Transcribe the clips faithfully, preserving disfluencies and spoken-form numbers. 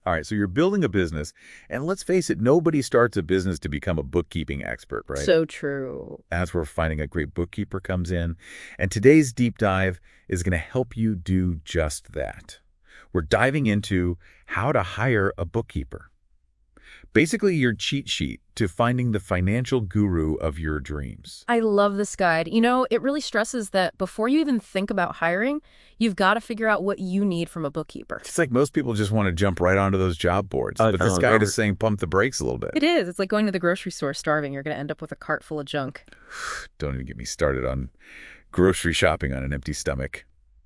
All right, so you're building a business, and let's face it, nobody starts a business to become a bookkeeping expert, right? So true. That's where finding a great bookkeeper comes in. And today's deep dive is going to help you do just that. We're diving into how to hire a bookkeeper. Basically, your cheat sheet to finding the financial guru of your dreams. I love this guide. You know, it really stresses that before you even think about hiring, you've got to figure out what you need from a bookkeeper. It's like most people just want to jump right onto those job boards. Uh, but this uh, guide Robert- is saying pump the brakes a little bit. It is. It's like going to the grocery store starving. You're going to end up with a cart full of junk. Don't even get me started on grocery shopping on an empty stomach.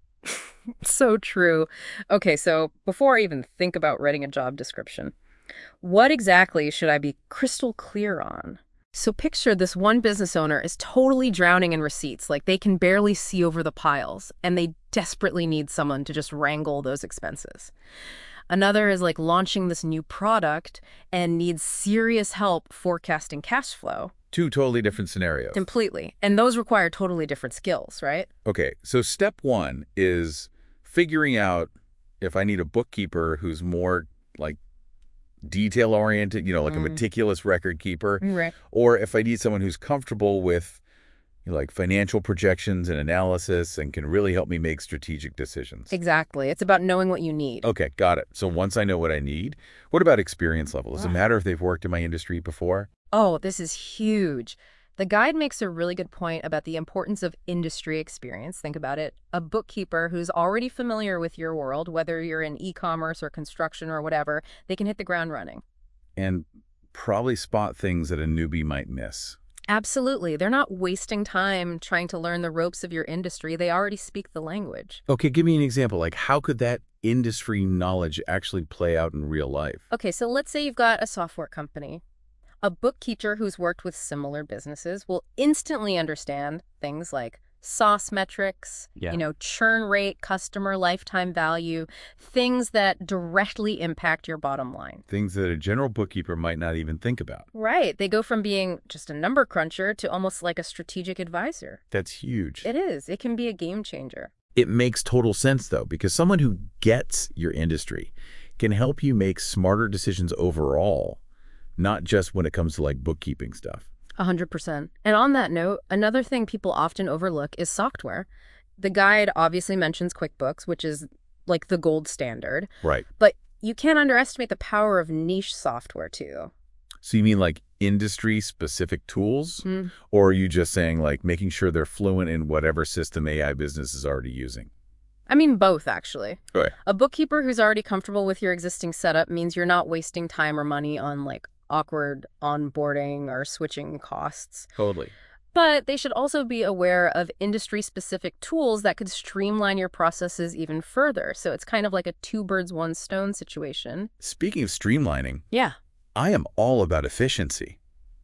So true. Okay, so before I even think about writing a job description, what exactly should I be crystal clear on? So picture this one business owner is totally drowning in receipts, like they can barely see over the piles, and they desperately need someone to just wrangle those expenses. Another is like launching this new product and needs serious help forecasting cash flow. Two totally different scenarios. Completely. And those require totally different skills, right? Okay, so step one is figuring out if I need a bookkeeper who's more like detail-oriented, you know, like a Mm. meticulous record keeper, Right. or if I need someone who's comfortable with you know, like financial projections and analysis and can really help me make strategic decisions. Exactly. It's about knowing what you need. Okay, got it. So once I know what I need, what about experience level? Does it matter if they've worked in my industry before? Oh, this is huge. The guide makes a really good point about the importance of industry experience. Think about it. A bookkeeper who's already familiar with your world, whether you're in e-commerce or construction or whatever, they can hit the ground running. And probably spot things that a newbie might miss. Absolutely. They're not wasting time trying to learn the ropes of your industry. They already speak the language. Okay, give me an example. Like, how could that industry knowledge actually play out in real life? Okay, so let's say you've got a software company. A bookkeeper who's worked with similar businesses will instantly understand things like S O S metrics, Yeah. you know, churn rate, customer lifetime value, things that directly impact your bottom line. Things that a general bookkeeper might not even think about. Right. They go from being just a number cruncher to almost like a strategic advisor. That's huge. It is. It can be a game changer. It makes total sense, though, because someone who gets your industry can help you make smarter decisions overall, not just when it comes to like bookkeeping stuff. A hundred percent. And on that note, another thing people often overlook is software. The guide obviously mentions QuickBooks, which is like the gold standard, Right. but you can't underestimate the power of niche software too. So you mean like industry-specific tools? Hmm. Or are you just saying like making sure they're fluent in whatever system A I business is already using? I mean, both, actually. Right. A bookkeeper who's already comfortable with your existing setup means you're not wasting time or money on like awkward onboarding or switching costs. Totally. But they should also be aware of industry-specific tools that could streamline your processes even further. So it's kind of like a two birds, one stone situation. Speaking of streamlining, Yeah. I am all about efficiency.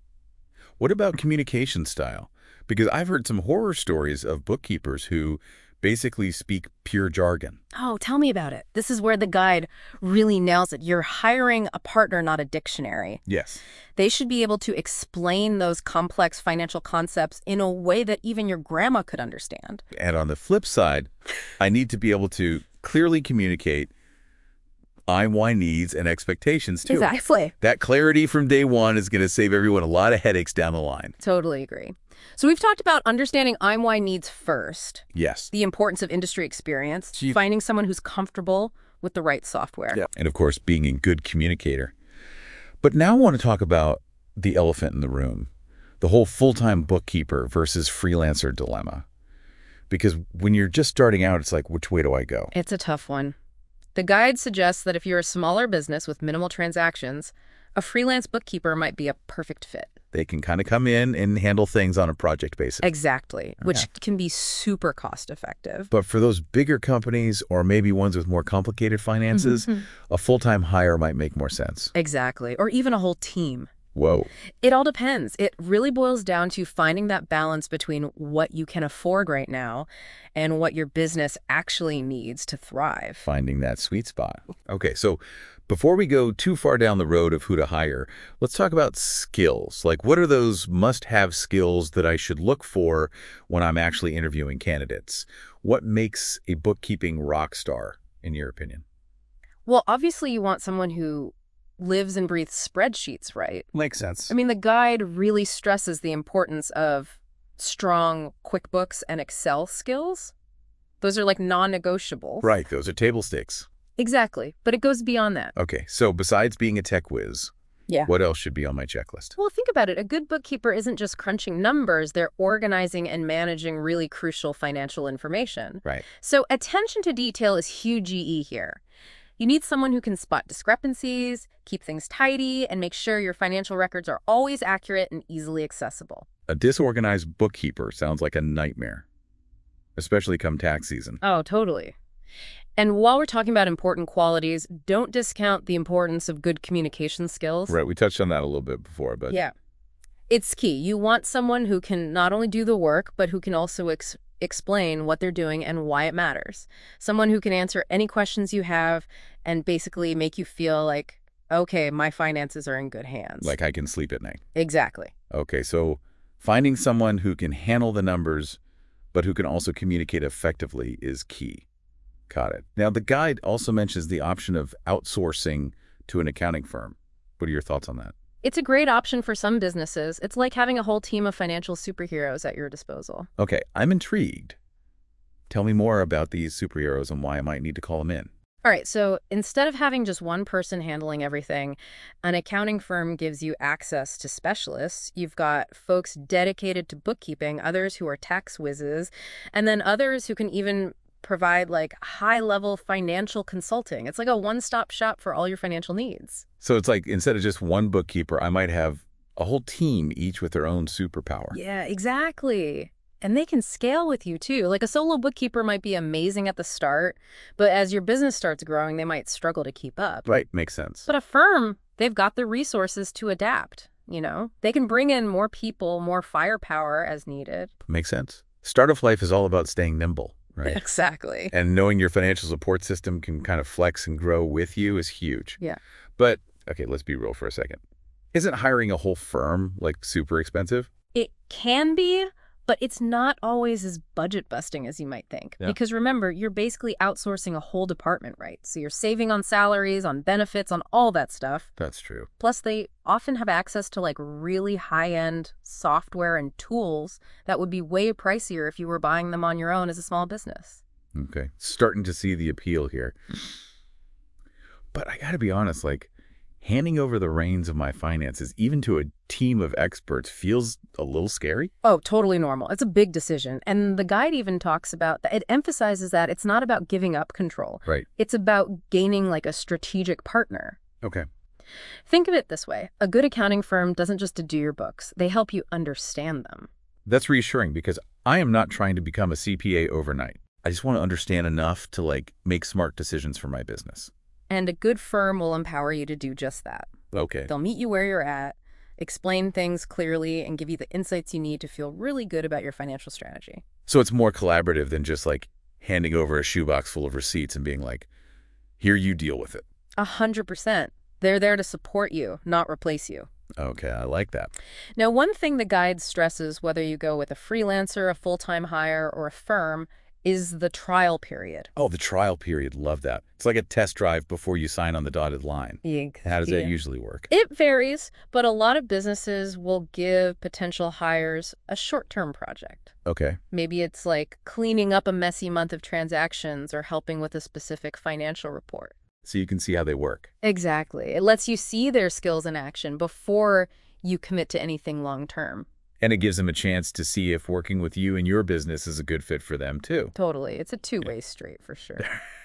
What about communication style? Because I've heard some horror stories of bookkeepers who basically speak pure jargon. Oh, tell me about it. This is where the guide really nails it. You're hiring a partner, not a dictionary. Yes. They should be able to explain those complex financial concepts in a way that even your grandma could understand. And on the flip side, I need to be able to clearly communicate I M Y needs and expectations too. Exactly. That clarity from day one is going to save everyone a lot of headaches down the line. Totally agree. So we've talked about understanding I M Y needs first, Yes. the importance of industry experience, Gee. finding someone who's comfortable with the right software. Yeah. And of course, being a good communicator. But now I want to talk about the elephant in the room, the whole full-time bookkeeper versus freelancer dilemma. Because when you're just starting out, it's like, which way do I go? It's a tough one. The guide suggests that if you're a smaller business with minimal transactions, a freelance bookkeeper might be a perfect fit. They can kind of come in and handle things on a project basis. Exactly, which can be super cost effective. But for those bigger companies or maybe ones with more complicated finances, a full-time hire might make more sense. Exactly, or even a whole team. Whoa. It all depends. It really boils down to finding that balance between what you can afford right now and what your business actually needs to thrive. Finding that sweet spot. Okay, so before we go too far down the road of who to hire, let's talk about skills. Like, what are those must-have skills that I should look for when I'm actually interviewing candidates? What makes a bookkeeping rock star, in your opinion? Well, obviously you want someone who lives and breathes spreadsheets, right? Makes sense. I mean, the guide really stresses the importance of strong QuickBooks and Excel skills. Those are like non-negotiables. Right, those are table stakes. Exactly. But it goes beyond that. Okay, so besides being a tech whiz, Yeah. what else should be on my checklist? Well, think about it. A good bookkeeper isn't just crunching numbers. They're organizing and managing really crucial financial information. Right. So attention to detail is huge G E here. You need someone who can spot discrepancies, keep things tidy, and make sure your financial records are always accurate and easily accessible. A disorganized bookkeeper sounds like a nightmare, especially come tax season. Oh, totally. And while we're talking about important qualities, don't discount the importance of good communication skills. Right, we touched on that a little bit before, but Yeah. It's key. You want someone who can not only do the work, but who can also ex explain what they're doing and why it matters. Someone who can answer any questions you have and basically make you feel like, okay, my finances are in good hands. like I can sleep at night. Exactly. Okay, so finding someone who can handle the numbers, but who can also communicate effectively is key. Got it. Now, the guide also mentions the option of outsourcing to an accounting firm. What are your thoughts on that? It's a great option for some businesses. It's like having a whole team of financial superheroes at your disposal. Okay, I'm intrigued. Tell me more about these superheroes and why I might need to call them in. All right, so instead of having just one person handling everything, an accounting firm gives you access to specialists. You've got folks dedicated to bookkeeping, others who are tax whizzes, and then others who can even provide like high-level financial consulting. It's like a one-stop shop for all your financial needs. So it's like instead of just one bookkeeper, I might have a whole team, each with their own superpower. Yeah, exactly. And they can scale with you too. Like a solo bookkeeper might be amazing at the start, but as your business starts growing, they might struggle to keep up. Right, makes sense. But a firm, they've got the resources to adapt, you know? They can bring in more people, more firepower as needed. Makes sense. Startup life is all about staying nimble, right? Exactly. And knowing your financial support system can kind of flex and grow with you is huge. Yeah. But, okay, let's be real for a second. Isn't hiring a whole firm, like, super expensive? It can be, but it's not always as budget busting as you might think. Yeah. Because remember, you're basically outsourcing a whole department, right? So you're saving on salaries, on benefits, on all that stuff. That's true. Plus, they often have access to like really high-end software and tools that would be way pricier if you were buying them on your own as a small business. Okay, starting to see the appeal here. But I gotta be honest, like, handing over the reins of my finances, even to a team of experts, feels a little scary. Oh, totally normal. It's a big decision. And the guide even talks about that. It emphasizes that it's not about giving up control. Right. It's about gaining like a strategic partner. Okay. Think of it this way. A good accounting firm doesn't just do your books. They help you understand them. That's reassuring because I am not trying to become a C P A overnight. I just want to understand enough to, like, make smart decisions for my business. And a good firm will empower you to do just that. Okay. They'll meet you where you're at, explain things clearly, and give you the insights you need to feel really good about your financial strategy. So it's more collaborative than just, like, handing over a shoebox full of receipts and being like, here, you deal with it. A hundred percent. They're there to support you, not replace you. Okay, I like that. Now, one thing the guide stresses, whether you go with a freelancer, a full-time hire, or a firm, is the trial period. Oh, the trial period. Love that. It's like a test drive before you sign on the dotted line. How does that usually work? It varies, but a lot of businesses will give potential hires a short-term project. Okay. Maybe it's like cleaning up a messy month of transactions or helping with a specific financial report. So you can see how they work. Exactly. It lets you see their skills in action before you commit to anything long-term. And it gives them a chance to see if working with you and your business is a good fit for them, too. Totally. It's a two-way street for sure.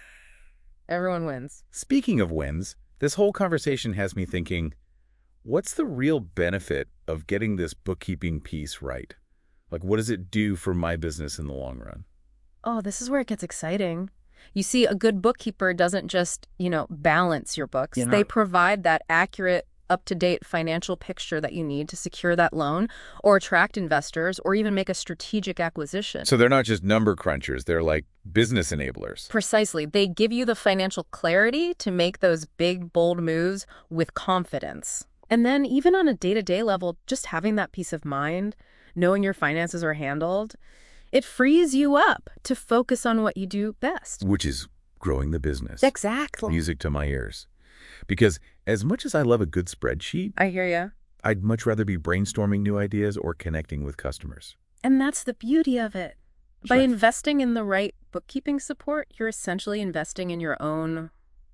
Everyone wins. Speaking of wins, this whole conversation has me thinking, what's the real benefit of getting this bookkeeping piece right? Like, what does it do for my business in the long run? Oh, this is where it gets exciting. You see, a good bookkeeper doesn't just, you know, balance your books. You know- They provide that accurate, up-to-date financial picture that you need to secure that loan or attract investors or even make a strategic acquisition. So they're not just number crunchers, they're like business enablers. Precisely. They give you the financial clarity to make those big, bold moves with confidence. And then even on a day-to-day level, just having that peace of mind, knowing your finances are handled, it frees you up to focus on what you do best. Which is growing the business. Exactly. Music to my ears. Because as much as I love a good spreadsheet, I hear you. I'd much rather be brainstorming new ideas or connecting with customers. And that's the beauty of it. By Right. investing in the right bookkeeping support, you're essentially investing in your own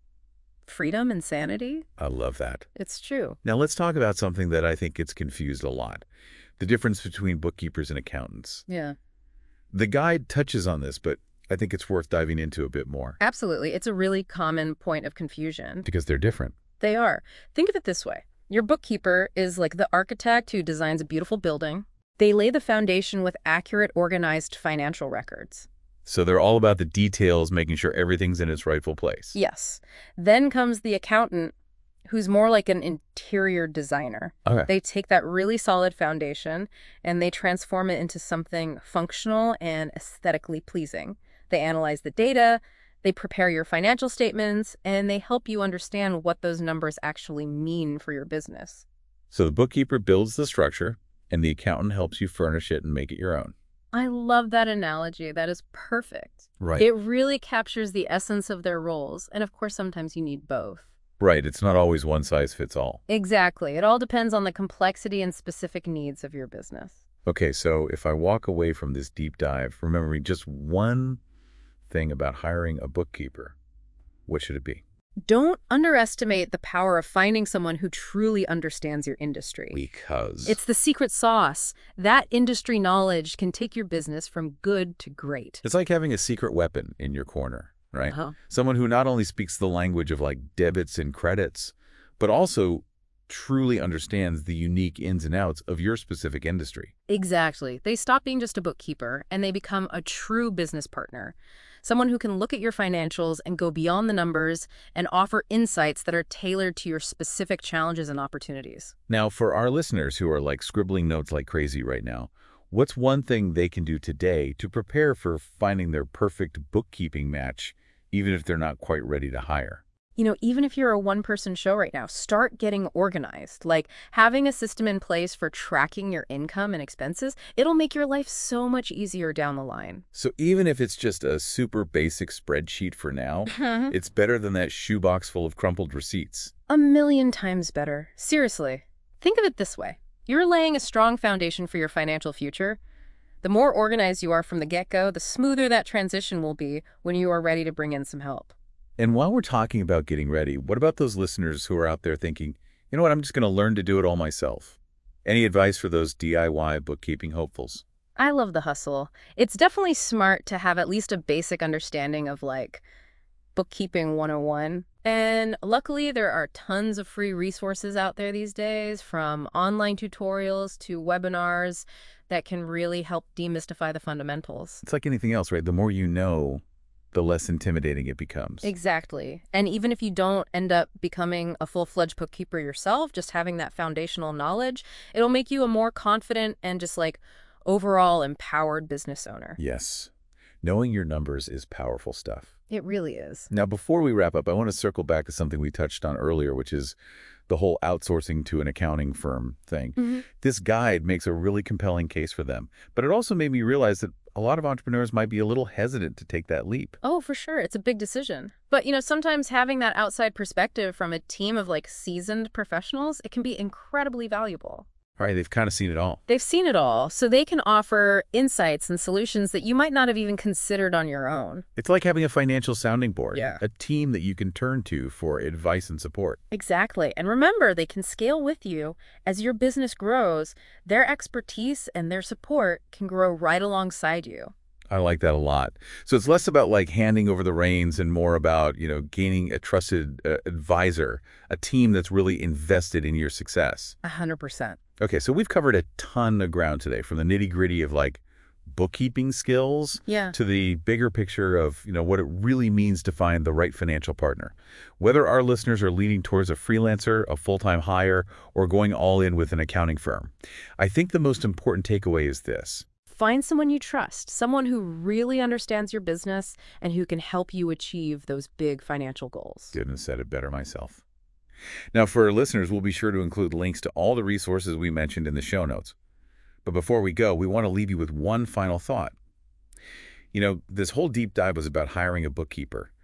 freedom and sanity. I love that. It's true. Now let's talk about something that I think gets confused a lot. The difference between bookkeepers and accountants. Yeah. The guide touches on this, but I think it's worth diving into a bit more. Absolutely. It's a really common point of confusion. Because they're different. They are. Think of it this way. Your bookkeeper is like the architect who designs a beautiful building. They lay the foundation with accurate, organized financial records. So they're all about the details, making sure everything's in its rightful place. Yes. Then comes the accountant, who's more like an interior designer. Okay. They take that really solid foundation and they transform it into something functional and aesthetically pleasing. They analyze the data, they prepare your financial statements, and they help you understand what those numbers actually mean for your business. So the bookkeeper builds the structure, and the accountant helps you furnish it and make it your own. I love that analogy. That is perfect. Right. It really captures the essence of their roles. And of course, sometimes you need both. Right. It's not always one size fits all. Exactly. It all depends on the complexity and specific needs of your business. Okay, so if I walk away from this deep dive, remembering just one thing about hiring a bookkeeper, what should it be? Don't underestimate the power of finding someone who truly understands your industry. Because It's the secret sauce. That industry knowledge can take your business from good to great. it's like having a secret weapon in your corner, right? Uh-huh. Someone who not only speaks the language of like debits and credits, but also truly understands the unique ins and outs of your specific industry. Exactly. They stop being just a bookkeeper and they become a true business partner. Someone who can look at your financials and go beyond the numbers and offer insights that are tailored to your specific challenges and opportunities. Now, for our listeners who are like scribbling notes like crazy right now, what's one thing they can do today to prepare for finding their perfect bookkeeping match, even if they're not quite ready to hire? You know, even if you're a one-person show right now, start getting organized. Like having a system in place for tracking your income and expenses, it'll make your life so much easier down the line. So even if it's just a super basic spreadsheet for now, it's better than that shoebox full of crumpled receipts. A million times better. Seriously. Think of it this way. You're laying a strong foundation for your financial future. The more organized you are from the get-go, the smoother that transition will be when you are ready to bring in some help. And while we're talking about getting ready, what about those listeners who are out there thinking, you know what, I'm just going to learn to do it all myself? Any advice for those D I Y bookkeeping hopefuls? I love the hustle. It's definitely smart to have at least a basic understanding of like bookkeeping one oh one. And luckily there are tons of free resources out there these days, from online tutorials to webinars that can really help demystify the fundamentals. It's like anything else, right? The more you know, the less intimidating it becomes. Exactly. And even if you don't end up becoming a full-fledged bookkeeper yourself, just having that foundational knowledge, it'll make you a more confident and just like overall empowered business owner. Yes. Knowing your numbers is powerful stuff. It really is. Now, before we wrap up, I want to circle back to something we touched on earlier, which is the whole outsourcing to an accounting firm thing. Mm-hmm. This guide makes a really compelling case for them, but it also made me realize that a lot of entrepreneurs might be a little hesitant to take that leap. Oh, for sure. It's a big decision. But, you know, sometimes having that outside perspective from a team of like seasoned professionals, it can be incredibly valuable. All right, they've kind of seen it all. They've seen it all, so they can offer insights and solutions that you might not have even considered on your own. It's like having a financial sounding board, Yeah. a team that you can turn to for advice and support. Exactly. And remember, they can scale with you. As your business grows, their expertise and their support can grow right alongside you. I like that a lot. So it's less about like handing over the reins and more about, you know, gaining a trusted uh, advisor, a team that's really invested in your success. A hundred percent. Okay, so we've covered a ton of ground today, from the nitty-gritty of like bookkeeping skills Yeah. to the bigger picture of, you know, what it really means to find the right financial partner. Whether our listeners are leaning towards a freelancer, a full-time hire, or going all in with an accounting firm, I think the most important takeaway is this. Find someone you trust, someone who really understands your business and who can help you achieve those big financial goals. Couldn't have said it better myself. Now, for our listeners, we'll be sure to include links to all the resources we mentioned in the show notes. But before we go, we want to leave you with one final thought. You know, this whole deep dive was about hiring a bookkeeper.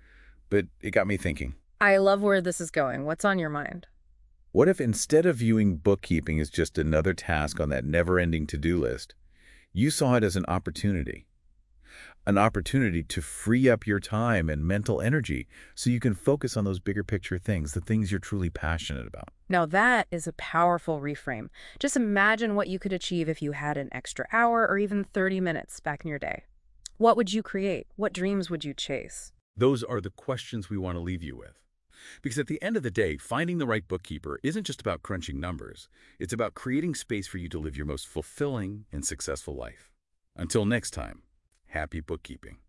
but it got me thinking. I love where this is going. What's on your mind? What if instead of viewing bookkeeping as just another task on that never-ending to-do list, you saw it as an opportunity? An opportunity to free up your time and mental energy so you can focus on those bigger picture things, the things you're truly passionate about. Now that is a powerful reframe. Just imagine what you could achieve if you had an extra hour or even thirty minutes back in your day. What would you create? What dreams would you chase? Those are the questions we want to leave you with. Because at the end of the day, finding the right bookkeeper isn't just about crunching numbers. It's about creating space for you to live your most fulfilling and successful life. Until next time, happy bookkeeping.